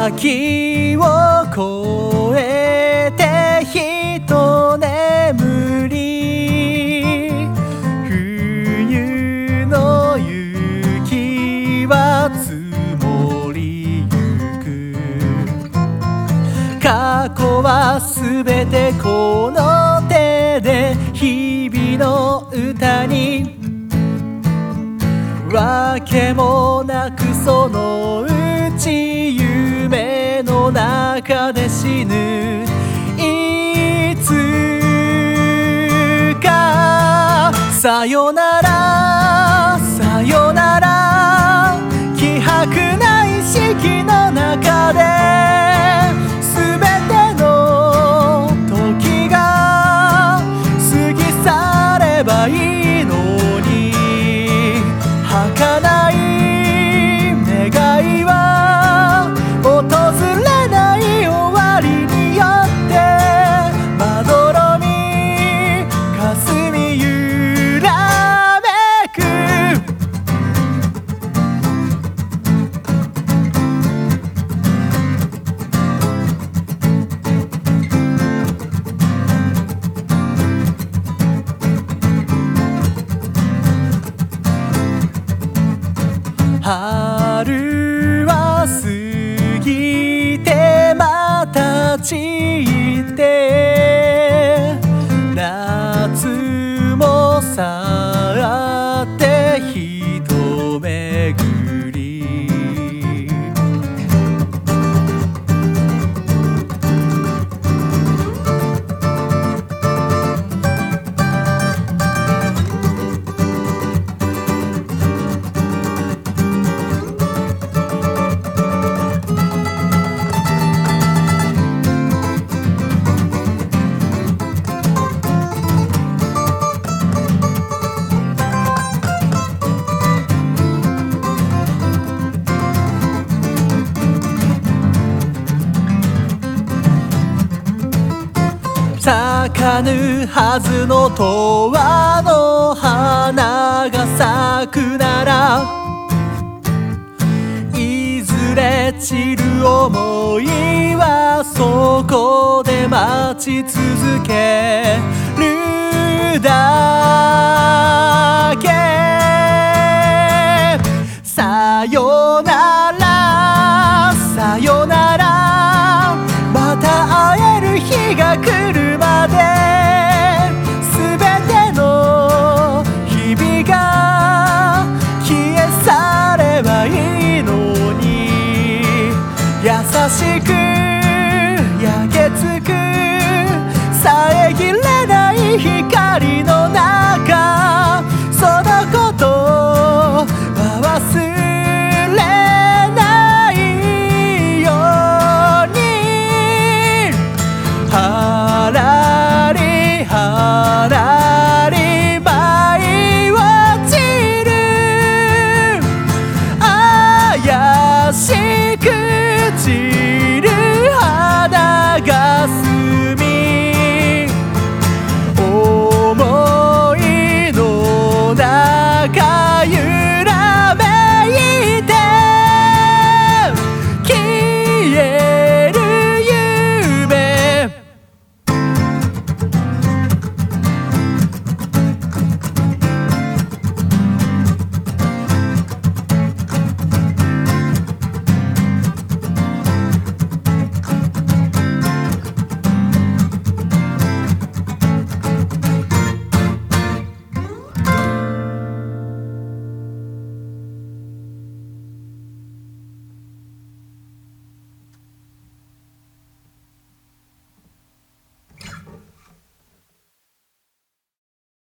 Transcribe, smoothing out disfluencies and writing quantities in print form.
秋を越えてひと眠り、冬の雪は積もりゆく。過去はすべてこの手で、日々の歌にわけもなくそのうち夢の中で死ぬ。いつかさよならさよなら、気迫ない式の中で全ての時が過ぎ去ればいいのに、儚い願いは訪れない終わりによってまどろみ霞揺らめく。春は過ぎてまた散って、夏も去ってひとめぐり。咲かぬはずの永遠の花が咲くなら、いずれ散る想いはそこで待ち続けるだ